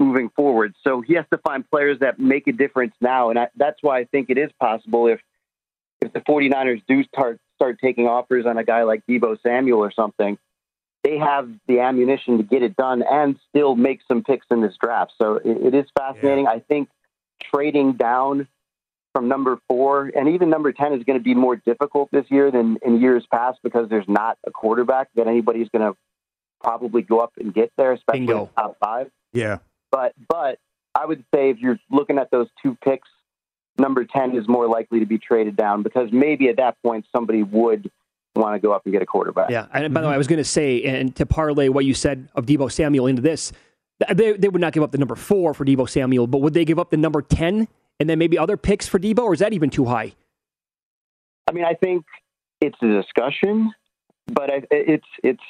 moving forward. So he has to find players that make a difference now. And I, that's why I think it is possible if if the 49ers do start, start taking offers on a guy like Deebo Samuel or something, they have the ammunition to get it done and still make some picks in this draft. So it, it is fascinating. Yeah. I think trading down from number four and even number ten is going to be more difficult this year than in years past because there's not a quarterback that anybody's going to probably go up and get there, especially in the top five. Yeah. But but I would say if you're looking at those two picks, number ten is more likely to be traded down because maybe at that point somebody would want to go up and get a quarterback. Yeah, and by the way, I was going to say, and to parlay what you said of Deebo Samuel into this, they, they would not give up the number four for Deebo Samuel, but would they give up the number ten and then maybe other picks for Deebo, or is that even too high? I mean, I think it's a discussion, but I, it's it's.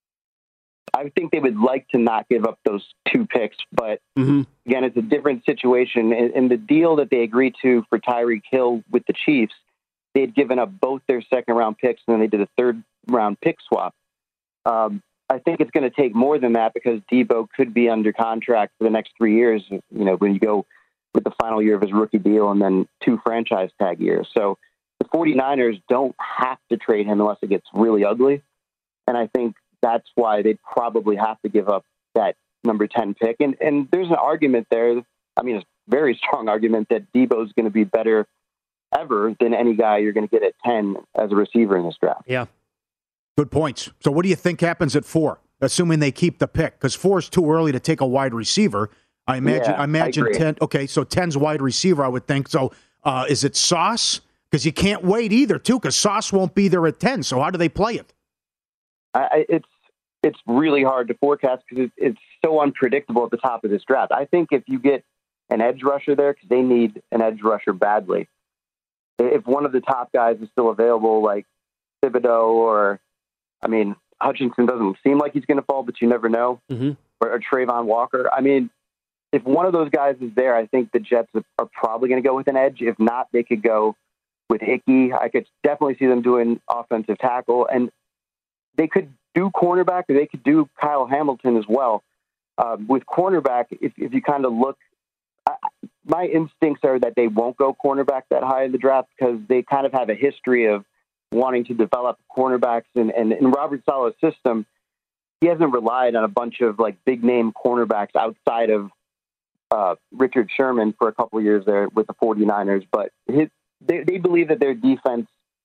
I think they would like to not give up those two picks, but mm-hmm. again, it's a different situation. In, in the deal that they agreed to for Tyreek Hill with the Chiefs, they had given up both their second round picks, and then they did a third round pick swap. Um, I think it's going to take more than that because Deebo could be under contract for the next three years. You know, when you go with the final year of his rookie deal and then two franchise tag years. So the 49ers don't have to trade him unless it gets really ugly. And I think that's why they'd probably have to give up that number ten pick. And and there's an argument there. I mean, a very strong argument that Deebo's going to be better ever than any guy you're going to get at ten as a receiver in this draft. Yeah. Good points. So what do you think happens at four, assuming they keep the pick? Because four is too early to take a wide receiver. I imagine, yeah, I imagine I ten. Okay, so ten's wide receiver, I would think. So uh, is it Sauce? Because you can't wait either, too, because Sauce won't be there at ten. So how do they play it? I, it's it's really hard to forecast because it, it's so unpredictable at the top of this draft. I think if you get an edge rusher there, because they need an edge rusher badly, if one of the top guys is still available, like Thibodeau or, I mean, Hutchinson doesn't seem like he's going to fall, but you never know, mm-hmm. or, or Trayvon Walker. I mean, if one of those guys is there, I think the Jets are probably going to go with an edge. If not, they could go with Hickey. I could definitely see them doing offensive tackle, and they could do cornerback, or they could do Kyle Hamilton as well. Um, with cornerback, if, if you kind of look, I, my instincts are that they won't go cornerback that high in the draft because they kind of have a history of wanting to develop cornerbacks. And, and in Robert Saleh's system, he hasn't relied on a bunch of like big name cornerbacks outside of uh, Richard Sherman for a couple of years there with the 49ers. But his, they, they believe that their defense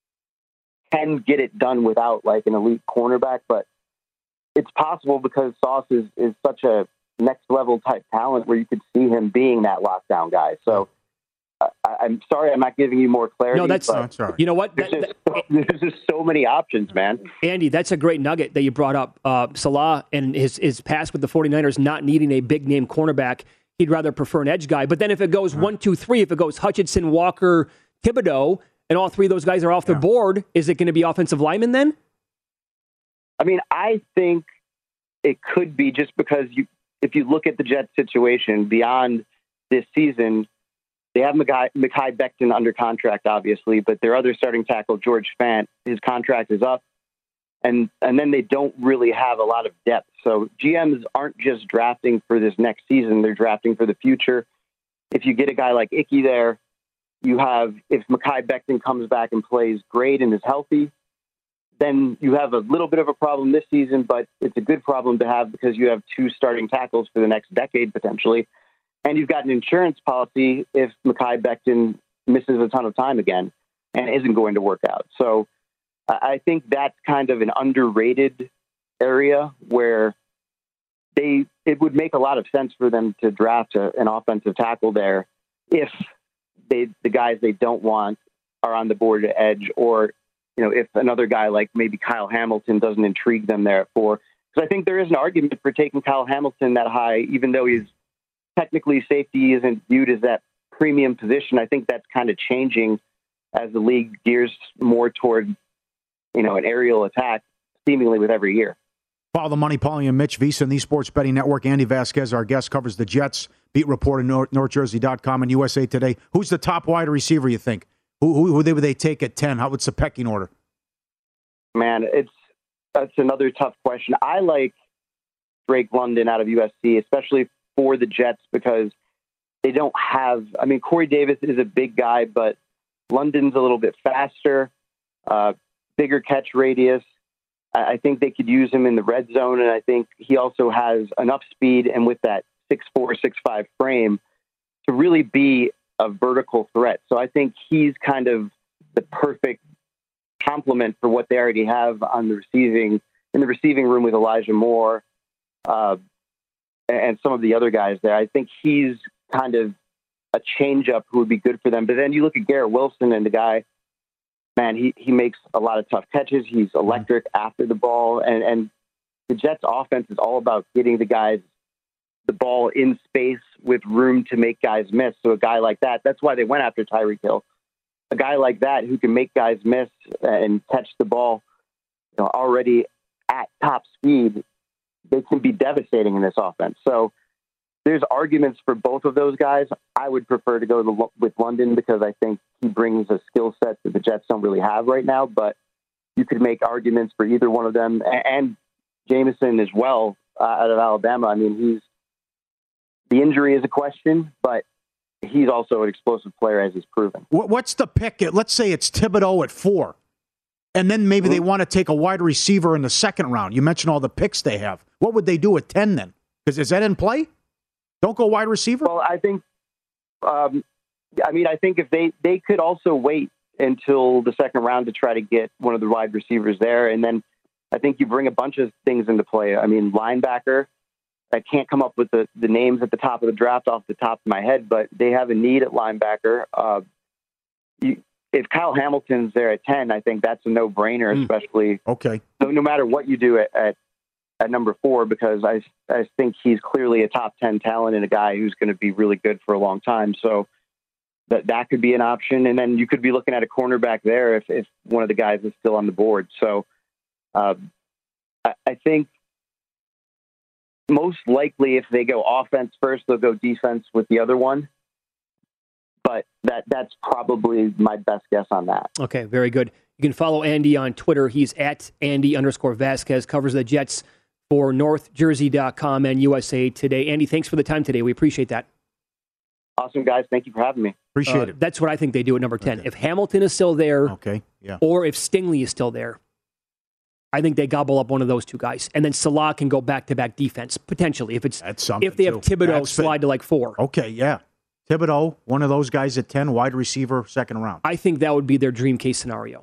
can get it done without like an elite cornerback, but it's possible because Sauce is, is such a next level type talent where you could see him being that lockdown guy. So uh, I, I'm sorry, I'm not giving you more clarity. No, that's, that's right. You know what? There's, That, just, that, there's just so many options, man. Andy, that's a great nugget that you brought up. Uh, Salah and his, his past with the 49ers not needing a big name cornerback. He'd rather prefer an edge guy. But then if it goes right. one, two, three, if it goes Hutchinson, Walker, Thibodeau, and all three of those guys are off yeah. the board, is it going to be offensive linemen then? I mean, I think it could be just because you, if you look at the Jets situation beyond this season, they have Mekhi, Mekhi Becton under contract, obviously, but their other starting tackle, George Fant, his contract is up. And and then they don't really have a lot of depth. So G Ms aren't just drafting for this next season. They're drafting for the future. If you get a guy like Ickey there, you have, if Mekhi Becton comes back and plays great and is healthy, then you have a little bit of a problem this season, but it's a good problem to have because you have two starting tackles for the next decade potentially. And you've got an insurance policy if Mekhi Becton misses a ton of time again and isn't going to work out. So I think that's kind of an underrated area where they it would make a lot of sense for them to draft a, an offensive tackle there if they the guys they don't want are on the board at edge, or you know, if another guy like maybe Kyle Hamilton doesn't intrigue them there at four. Because I think there is an argument for taking Kyle Hamilton that high, even though he's technically safety isn't viewed as that premium position. I think that's kind of changing as the league gears more toward, you know, an aerial attack seemingly with every year. Follow the Money, Paulie and Mitch, VSiN, the Sports Betting Network. Andy Vasquez, our guest, covers the Jets, beat reporter, North, North Jersey dot com and U S A Today. Who's the top wide receiver, you think? Who, who, who would they take at ten? How would the pecking order? Man, it's that's another tough question. I like Drake London out of U S C, especially for the Jets because they don't have, I mean, Corey Davis is a big guy, but London's a little bit faster, uh, bigger catch radius. I, I think they could use him in the red zone, and I think he also has enough speed and with that six four, six five frame to really be a vertical threat. So I think he's kind of the perfect complement for what they already have on the receiving, in the receiving room with Elijah Moore uh, and some of the other guys there. I think he's kind of a change-up who would be good for them. But then you look at Garrett Wilson, and the guy, man, he, he makes a lot of tough catches. He's electric mm-hmm. after the ball. And, and the Jets offense is all about getting the guys the ball in space with room to make guys miss. So a guy like that, that's why they went after Tyreek Hill. A guy like that who can make guys miss and catch the ball, you know, already at top speed, they can be devastating in this offense. So there's arguments for both of those guys. I would prefer to go to, with London because I think he brings a skill set that the Jets don't really have right now, but you could make arguments for either one of them, and Jameson as well uh, out of Alabama. I mean, he's the injury is a question, but he's also an explosive player, as he's proven. What's the pick? Let's say it's Thibodeau at four, and then maybe mm-hmm. they want to take a wide receiver in the second round. You mentioned all the picks they have. What would they do at ten then? Because is that in play? Don't go wide receiver? Well, I think, um, I mean, I think if they, they could also wait until the second round to try to get one of the wide receivers there. And then I think you bring a bunch of things into play. I mean, linebacker, I can't come up with the, the names at the top of the draft off the top of my head, but they have a need at linebacker. Uh, you, if Kyle Hamilton's there at ten, I think that's a no-brainer, mm. especially. Okay. So no matter what you do at, at, at number four, because I, I think he's clearly a top ten talent and a guy who's going to be really good for a long time. So that that could be an option. And then you could be looking at a cornerback there if, if one of the guys is still on the board. So uh, I, I think most likely if they go offense first, they'll go defense with the other one. But that that's probably my best guess on that. Okay, very good. You can follow Andy on Twitter. He's at Andy underscore Vasquez, covers the Jets for North Jersey dot com and U S A Today. Andy, thanks for the time today. We appreciate that. Awesome, guys. Thank you for having me. Appreciate uh, it. That's what I think they do at number ten. Okay. If Hamilton is still there, okay, yeah, or if Stingley is still there, I think they gobble up one of those two guys. And then Salah can go back-to-back defense, potentially, if it's That's something if they have too. Thibodeau That's slide fit. to like four. Okay, yeah. Thibodeau, one of those guys at ten, wide receiver, second round. I think that would be their dream case scenario.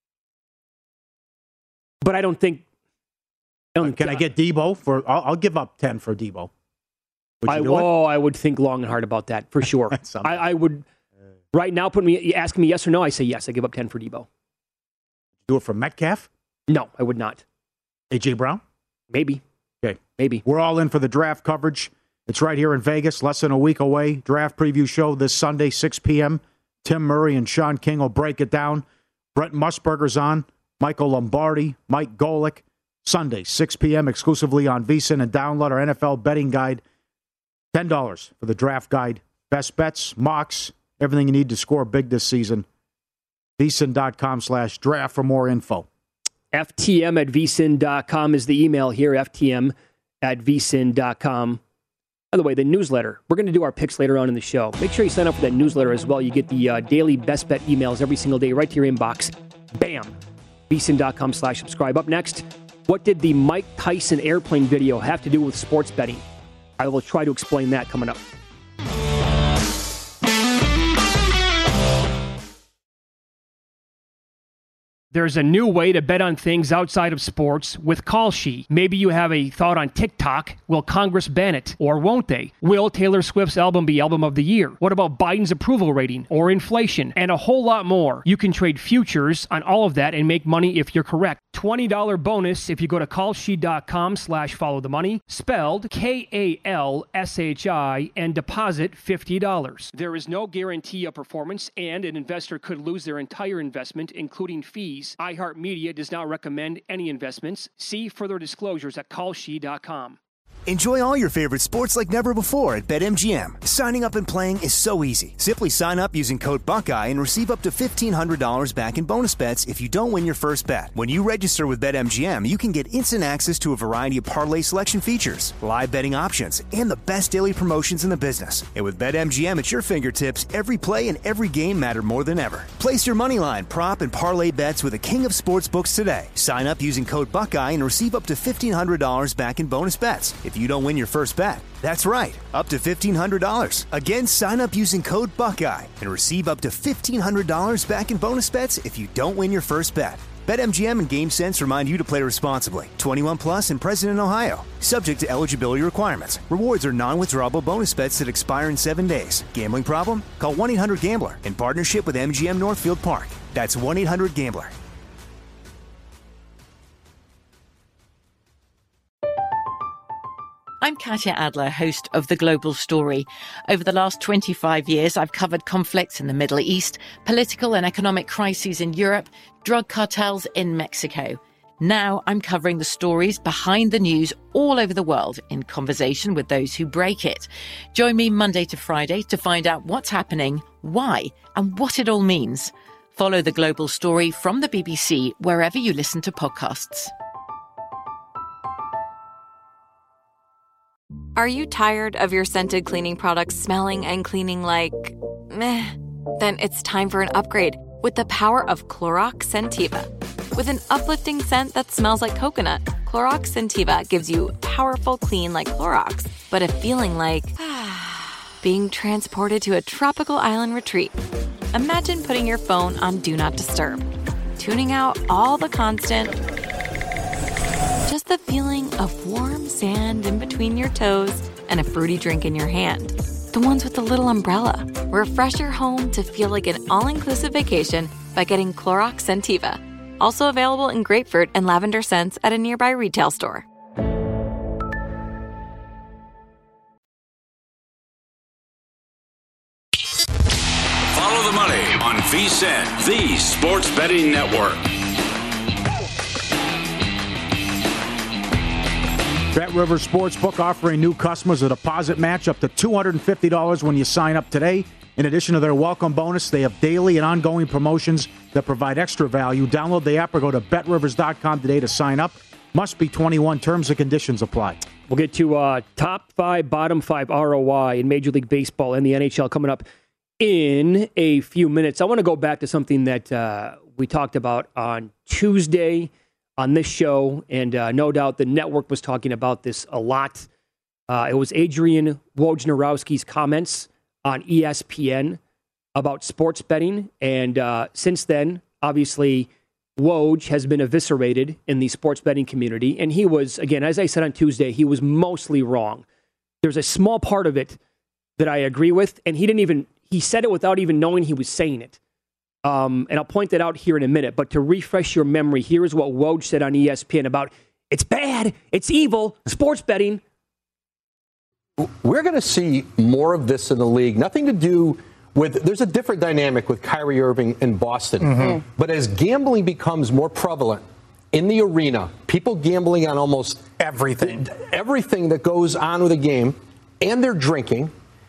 But I don't think... I don't uh, can think, I get Debo? for? I'll, I'll give up ten for Debo. Would I, you do oh, it? I would think long and hard about that, for sure. I, I would... Right now, put me ask me yes or no, I say yes. I give up ten for Debo. Do it for Metcalf? No, I would not. A J. Brown? Maybe. Okay. Maybe. We're all in for the draft coverage. It's right here in Vegas, less than a week away. Draft preview show this Sunday, six p.m. Tim Murray and Sean King will break it down. Brent Musburger's on. Michael Lombardi, Mike Golick. Sunday, six p.m. exclusively on VSiN, and download our N F L betting guide. ten dollars for the draft guide. Best bets, mocks, everything you need to score big this season. VSiN.com slash draft for more info. F T M at V S I N dot com is the email here, F T M at V S I N dot com. By the way, the newsletter. We're going to do our picks later on in the show. Make sure you sign up for that newsletter as well. You get the uh, daily best bet emails every single day right to your inbox. Bam! V S I N dot com slash subscribe. Up next, what did the Mike Tyson airplane video have to do with sports betting? I will try to explain that coming up. There's a new way to bet on things outside of sports with Kalshi. Maybe you have a thought on TikTok. Will Congress ban it? Or won't they? Will Taylor Swift's album be album of the year? What about Biden's approval rating or inflation? And a whole lot more. You can trade futures on all of that and make money if you're correct. twenty dollars bonus if you go to Kalshi.com slash follow the money, spelled K A L S H I, and deposit fifty dollars. There is no guarantee of performance, and an investor could lose their entire investment, including fees. iHeartMedia does not recommend any investments. See further disclosures at Kalshi dot com. Enjoy all your favorite sports like never before at BetMGM. Signing up and playing is so easy. Simply sign up using code Buckeye and receive up to fifteen hundred dollars back in bonus bets if you don't win your first bet. When you register with BetMGM, you can get instant access to a variety of parlay selection features, live betting options, and the best daily promotions in the business. And with BetMGM at your fingertips, every play and every game matter more than ever. Place your moneyline, prop, and parlay bets with the king of sportsbooks today. Sign up using code Buckeye and receive up to fifteen hundred dollars back in bonus bets if you don't win your first bet. That's right, up to fifteen hundred dollars. Again, sign up using code Buckeye and receive up to fifteen hundred dollars back in bonus bets if you don't win your first bet. BetMGM and GameSense remind you to play responsibly. twenty-one plus and present in Ohio. Subject to eligibility requirements. Rewards are non-withdrawable bonus bets that expire in seven days. Gambling problem? Call one eight hundred gambler in partnership with M G M Northfield Park. That's one eight hundred gambler. I'm Katya Adler, host of The Global Story. Over the last twenty-five years, I've covered conflicts in the Middle East, political and economic crises in Europe, drug cartels in Mexico. Now I'm covering the stories behind the news all over the world in conversation with those who break it. Join me Monday to Friday to find out what's happening, why, and what it all means. Follow The Global Story from the B B C wherever you listen to podcasts. Are you tired of your scented cleaning products smelling and cleaning like meh? Then it's time for an upgrade with the power of Clorox Scentiva. With an uplifting scent that smells like coconut, Clorox Scentiva gives you powerful clean like Clorox, but a feeling like being transported to a tropical island retreat. Imagine putting your phone on Do Not Disturb, tuning out all the constant, just the feeling of warm sand in between your toes and a fruity drink in your hand. The ones with the little umbrella. Refresh your home to feel like an all-inclusive vacation by getting Clorox Scentiva. Also available in grapefruit and lavender scents at a nearby retail store. Follow the money on V S I N, the Sports Betting Network. BetRivers Sportsbook offering new customers a deposit match up to two hundred fifty dollars when you sign up today. In addition to their welcome bonus, they have daily and ongoing promotions that provide extra value. Download the app or go to bet rivers dot com today to sign up. Must be twenty-one. Terms and conditions apply. We'll get to uh, top five, bottom five R O I in Major League Baseball and the N H L coming up in a few minutes. I want to go back to something that uh, we talked about on Tuesday on this show, and uh, no doubt the network was talking about this a lot. Uh, it was Adrian Wojnarowski's comments on E S P N about sports betting, and uh, since then, obviously, Woj has been eviscerated in the sports betting community, and he was, again, as I said on Tuesday, he was mostly wrong. There's a small part of it that I agree with, and he didn't even, he said it without even knowing he was saying it. Um, and I'll point that out here in a minute. But to refresh your memory, here is what Woj said on E S P N about it's bad, it's evil, sports betting. We're going to see more of this in the league. Nothing to do with, there's a different dynamic with Kyrie Irving in Boston. Mm-hmm. But as gambling becomes more prevalent in the arena, people gambling on almost everything, everything that goes on with a game, and they're drinking,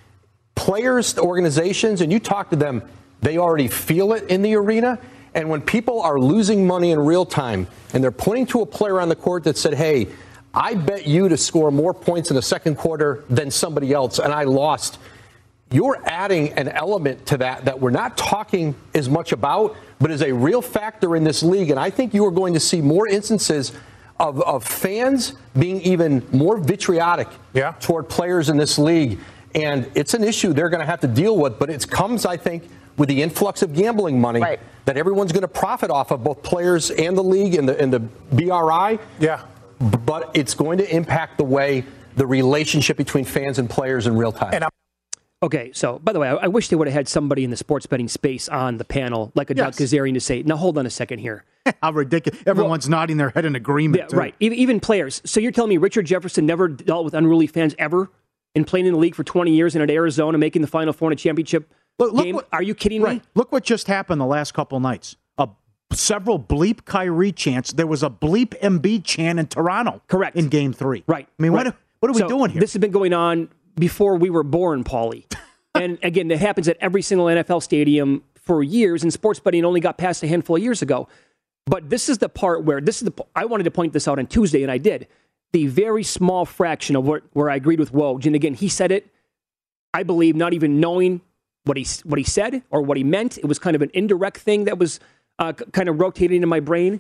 players, organizations, and you talk to them, they already feel it in the arena. And when people are losing money in real time and they're pointing to a player on the court that said, hey, I bet you to score more points in the second quarter than somebody else, and I lost, you're adding an element to that that we're not talking as much about, but is a real factor in this league. And I think you are going to see more instances of, of fans being even more vitriolic yeah. toward players in this league. And it's an issue they're going to have to deal with, but it comes, I think, with the influx of gambling money right. that everyone's going to profit off of, both players and the league and the, and the B R I. Yeah. But it's going to impact the way the relationship between fans and players in real time. And okay, so, by the way, I, I wish they would have had somebody in the sports betting space on the panel, like a yes. Doug Kazarian, to say, now hold on a second here. How ridiculous. Everyone's well, nodding their head in agreement. Yeah, right. Even, even players. So you're telling me Richard Jefferson never dealt with unruly fans ever in playing in the league for twenty years and at Arizona making the Final Four in a championship look, look game? What, Are you kidding right. me? Look what just happened the last couple nights. A, several bleep Kyrie chants. There was a bleep Embiid chant in Toronto. Correct. In game three. Right. I mean, right. what, What are we so doing here? This has been going on before we were born, Paulie. And again, it happens at every single N F L stadium for years, and sports betting only got past a handful of years ago. But this is the part where this is the I wanted to point this out on Tuesday, and I did. The very small fraction of what, where I agreed with Woj. And again, he said it, I believe, not even knowing what he what he said or what he meant. It was kind of an indirect thing that was uh, kind of rotating in my brain.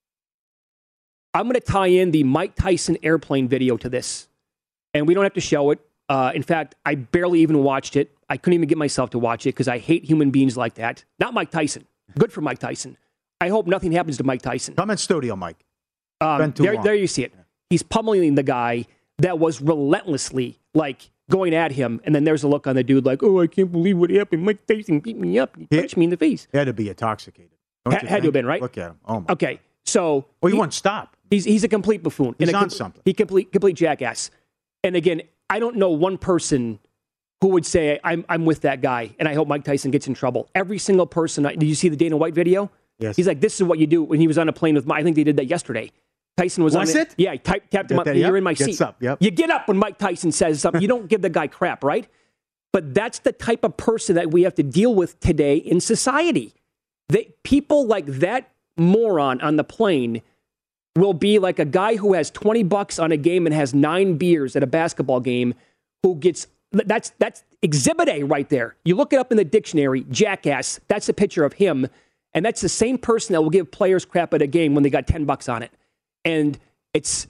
I'm going to tie in the Mike Tyson airplane video to this. And we don't have to show it. Uh, in fact, I barely even watched it. I couldn't even get myself to watch it because I hate human beings like that. Not Mike Tyson. Good for Mike Tyson. I hope nothing happens to Mike Tyson. Come in studio, Mike. Um, Been too there, long. there you see it. He's pummeling the guy that was relentlessly like going at him. And then there's a look on the dude like, oh, I can't believe what happened. Mike Tyson beat me up. He punched me in the face. He had to be intoxicated. Don't Ha- you had to think? have been, right? Look at him. Oh, my. Okay, so... Well, he, he won't stop. He's he's a complete buffoon. He's and a on com- something. He complete complete jackass. And again, I don't know one person who would say I'm I'm with that guy, and I hope Mike Tyson gets in trouble. Every single person. Did you see the Dana White video? Yes. He's like, this is what you do when he was on a plane with Mike. I think they did that yesterday. Tyson was, Was on it? Yeah, he typed, tapped him Get up. that, You're yep, in my gets seat. up, yep. You get up when Mike Tyson says something. You don't give the guy crap, right? But that's the type of person that we have to deal with today in society. They, people like that moron on the plane will be like a guy who has twenty bucks on a game and has nine beers at a basketball game who gets, that's that's Exhibit A right there. You look it up in the dictionary, jackass, that's a picture of him. And that's the same person that will give players crap at a game when they got ten bucks on it. And it's,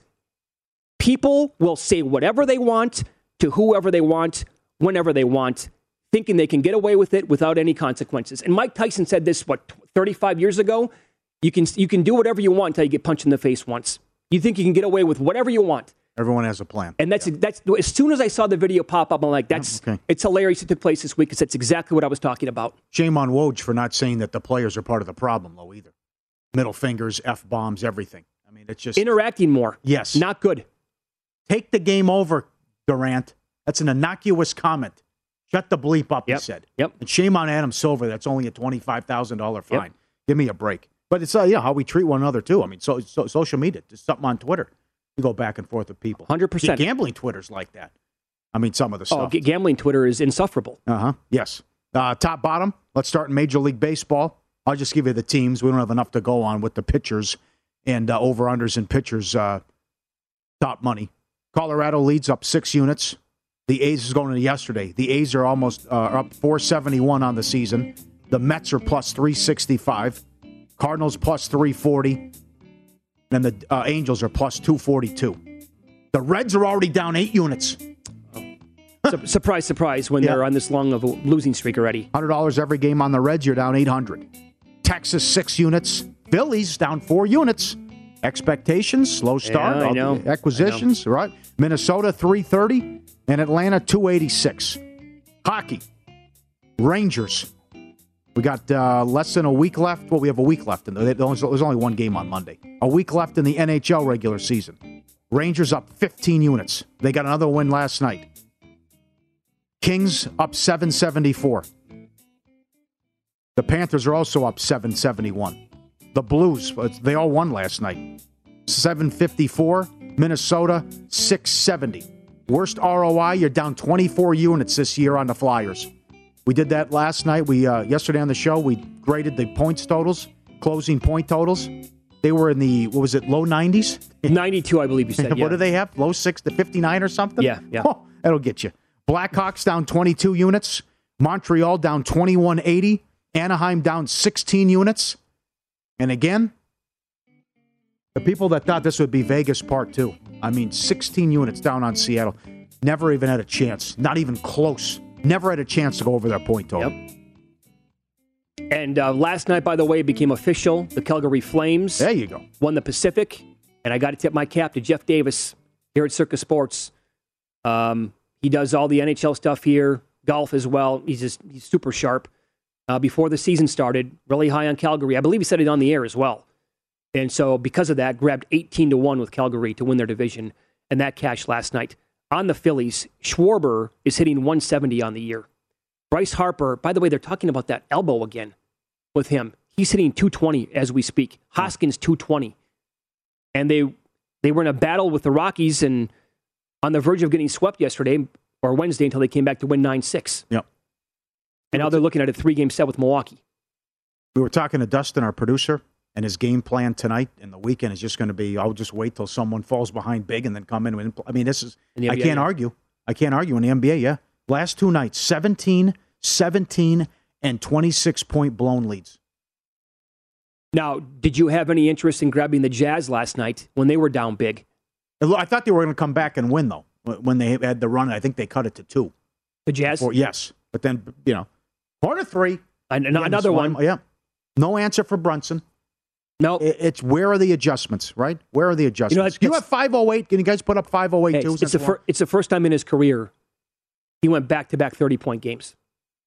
people will say whatever they want to whoever they want, whenever they want, thinking they can get away with it without any consequences. And Mike Tyson said this, what, thirty-five years ago? You can you can do whatever you want until you get punched in the face once. You think you can get away with whatever you want. Everyone has a plan. And that's yeah. that's as soon as I saw the video pop up, I'm like, that's oh, okay. It's hilarious it took place this week because that's exactly what I was talking about. Shame on Woj for not saying that the players are part of the problem, though, either. Middle fingers, F-bombs, everything. I mean, it's just... Interacting more. Yes. Not good. Take the game over, Durant. That's an innocuous comment. Shut the bleep up, yep. he said. Yep. And shame on Adam Silver. That's only a twenty-five thousand dollars fine. Yep. Give me a break. But it's uh, yeah, how we treat one another, too. I mean, so, so social media, just something on Twitter. You go back and forth with people. one hundred percent. Gambling Twitter's like that. I mean, some of the Oh, stuff. g- gambling Twitter is insufferable. Uh-huh. Yes. Uh, top, bottom. Let's start in Major League Baseball. I'll just give you the teams. We don't have enough to go on with the pitchers and uh, over-unders and pitchers uh, top money. Colorado leads up six units. The A's is going into yesterday. The A's are almost uh, up four seventy-one on the season. The Mets are plus three sixty-five. Cardinals plus three forty. And the uh, Angels are plus two forty-two. The Reds are already down eight units. Su- surprise, surprise, when Yeah. they're on this long of a losing streak already. one hundred dollars every game on the Reds, you're down eight hundred. Texas, six units. Phillies, down four units. Expectations, slow start. Yeah, I All know. the acquisitions, right? Minnesota, three thirty. And Atlanta, two eighty-six. Hockey. Rangers. We got uh, less than a week left. Well, we have a week left. In the, there's only one game on Monday. A week left in the N H L regular season. Rangers up fifteen units. They got another win last night. Kings up seven seventy-four. The Panthers are also up seven seventy-one. The Blues, they all won last night. seven fifty-four. Minnesota, six seventy. Worst R O I, you're down twenty-four units this year on the Flyers. We did that last night. We uh, yesterday on the show, we graded the points totals, closing point totals. They were in the, what was it, low nineties? ninety-two, I believe you said. What yeah. do they have? Low six to fifty-nine or something? Yeah, yeah. Oh, that'll get you. Blackhawks down twenty-two units. Montreal down twenty-one eighty. Anaheim down sixteen units. And again, the people that thought this would be Vegas part two. I mean, sixteen units down on Seattle. Never even had a chance. Not even close. Never had a chance to go over their point total. Yep. And uh, last night, by the way, became official. The Calgary Flames. There you go. Won the Pacific. And I got to tip my cap to Jeff Davis here at Circus Sports. Um, he does all the N H L stuff here, golf as well. He's just he's super sharp. Uh, before the season started, really high on Calgary. I believe he said it on the air as well. And so because of that, grabbed eighteen to one with Calgary to win their division. And that cashed last night. On the Phillies, Schwarber is hitting one seventy on the year. Bryce Harper, by the way, they're talking about that elbow again with him. He's hitting two twenty as we speak. Hoskins, two twenty. And they they were in a battle with the Rockies, and on the verge of getting swept yesterday or Wednesday until they came back to win nine six. Yep. And now they're looking at a three-game set with Milwaukee. We were talking to Dustin, our producer, and his game plan tonight and the weekend is just going to be, I'll just wait till someone falls behind big and then come in. And, I mean, this is, I can't yeah. argue. I can't argue in the N B A, yeah. Last two nights, seventeen, seventeen, and twenty-six point blown leads. Now, did you have any interest in grabbing the Jazz last night when they were down big? I thought they were going to come back and win, though. When they had the run, I think they cut it to two. The Jazz? Before, yes. But then, you know, four to three. And another one. Yeah. No answer for Brunson. No. It, it's where are the adjustments, right? Where are the adjustments? You, know, it's, you have five oh eight. Can you guys put up five oh eight, hey, too? It's, it's, the fir- it's the first time in his career he went back-to-back thirty-point games.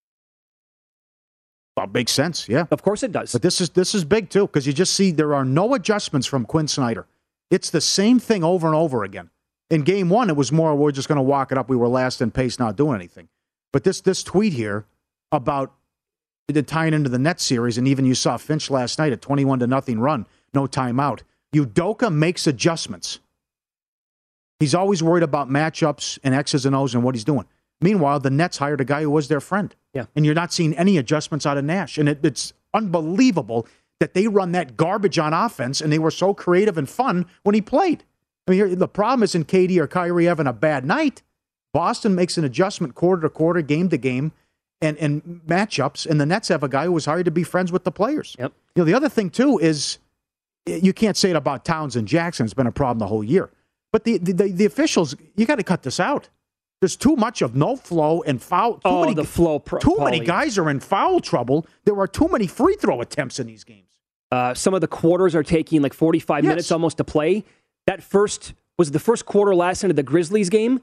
Well, makes sense, yeah. Of course it does. But this is this is big, too, because you just see there are no adjustments from Quinn Snyder. It's the same thing over and over again. In game one, it was more, we're just going to walk it up. We were last in pace, not doing anything. But this this tweet here about the tying into the Nets series, and even you saw Finch last night, a twenty-one to nothing run, no timeout. Udoka makes adjustments. He's always worried about matchups and X's and O's and what he's doing. Meanwhile, the Nets hired a guy who was their friend. Yeah. And you're not seeing any adjustments out of Nash. And it, it's unbelievable that they run that garbage on offense, and they were so creative and fun when he played. I mean, here, the problem isn't K D or Kyrie having a bad night. Boston makes an adjustment quarter to quarter, game to game, and, and matchups, and the Nets have a guy who was hired to be friends with the players. Yep. You know, the other thing, too, is you can't say it about Towns and Jackson. It's been a problem the whole year. But the, the, the, the officials, you got to cut this out. There's too much of no flow and foul. Too oh, many, the flow. Pro- too Paulie. many guys are in foul trouble. There are too many free throw attempts in these games. Uh, some of the quarters are taking like forty-five yes. minutes almost to play. That first, was the first quarter last night of the Grizzlies game?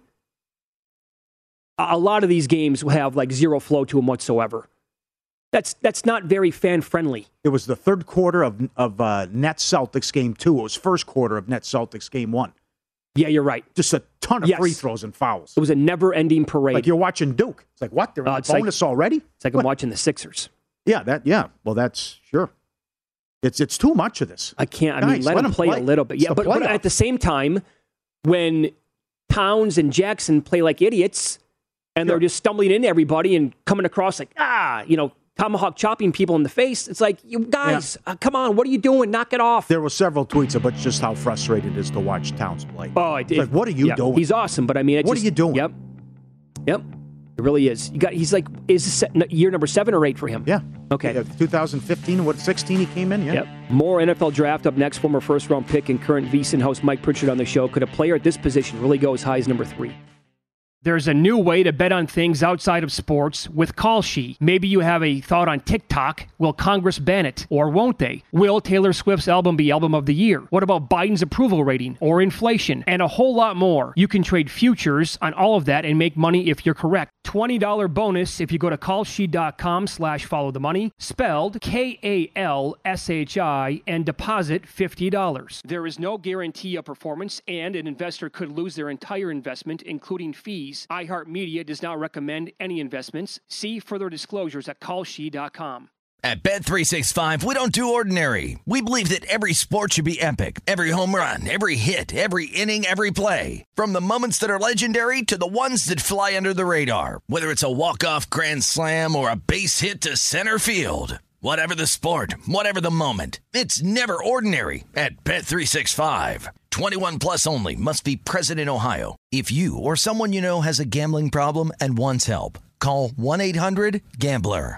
A lot of these games will have like zero flow to them whatsoever. That's that's not very fan-friendly. It was the third quarter of, of uh, Nets Celtics game two. It was first quarter of Nets Celtics game one. Yeah, you're right. Just a ton of yes. free throws and fouls. It was a never-ending parade. Like you're watching Duke. It's like, what? They're in uh, the bonus like, already? It's like what? I'm watching the Sixers. Yeah, that. Yeah, well, that's sure. It's it's too much of this. I can't. I Guys, mean, let, let them play, play a little bit. It's Yeah, but, but at the same time, when Towns and Jackson play like idiots, and they're yeah. just stumbling into everybody and coming across like, ah, you know, tomahawk chopping people in the face. It's like, you guys, yeah. uh, come on, what are you doing? Knock it off. There were several tweets about just how frustrated it is to watch Towns play. Oh, I did. Like, what are you yeah, doing? He's awesome, but I mean, it what just, are you doing? Yep, yep, it really is. You got. He's like, is this year number seven or eight for him? Yeah. Okay. Yeah, twenty fifteen, what, sixteen he came in? Yeah. Yep. More N F L draft up next. Former first-round pick and current VSiN host Mike Pritchard on the show. Could a player at this position really go as high as number three? There's a new way to bet on things outside of sports with Kalshi. Maybe you have a thought on TikTok. Will Congress ban it, or won't they? Will Taylor Swift's album be album of the year? What about Biden's approval rating or inflation? And a whole lot more. You can trade futures on all of that and make money if you're correct. twenty dollars bonus if you go to kalshi.com slash follow the money, spelled K A L S H I, and deposit fifty dollars. There is no guarantee of performance, and an investor could lose their entire investment, including fees. iHeartMedia does not recommend any investments. See further disclosures at kalshi dot com. At Bet three sixty-five, we don't do ordinary. We believe that every sport should be epic. Every home run, every hit, every inning, every play. From the moments that are legendary to the ones that fly under the radar. Whether it's a walk-off grand slam or a base hit to center field. Whatever the sport, whatever the moment, it's never ordinary at Bet three sixty-five. twenty-one plus only. Must be present in Ohio. If you or someone you know has a gambling problem and wants help, call one eight hundred gambler.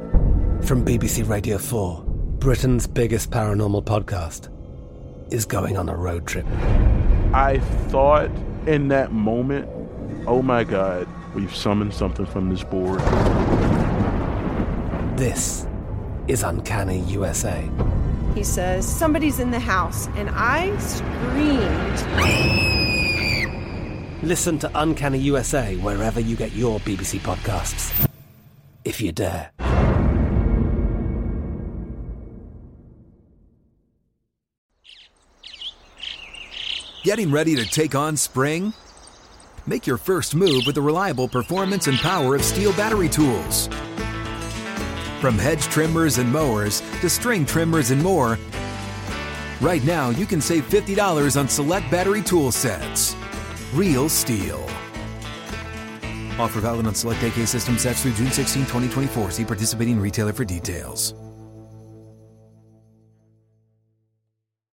From B B C Radio four, Britain's biggest paranormal podcast is going on a road trip. I thought in that moment, oh my God, we've summoned something from this board. This is Uncanny U S A. He says, somebody's in the house, and I screamed. Listen to Uncanny U S A wherever you get your B B C podcasts, if you dare. Getting ready to take on spring? Make your first move with the reliable performance and power of Steel battery tools. From hedge trimmers and mowers to string trimmers and more, right now you can save fifty dollars on select battery tool sets. real STIHL. Offer valid on select A K system sets through June sixteenth, twenty twenty-four. See participating retailer for details.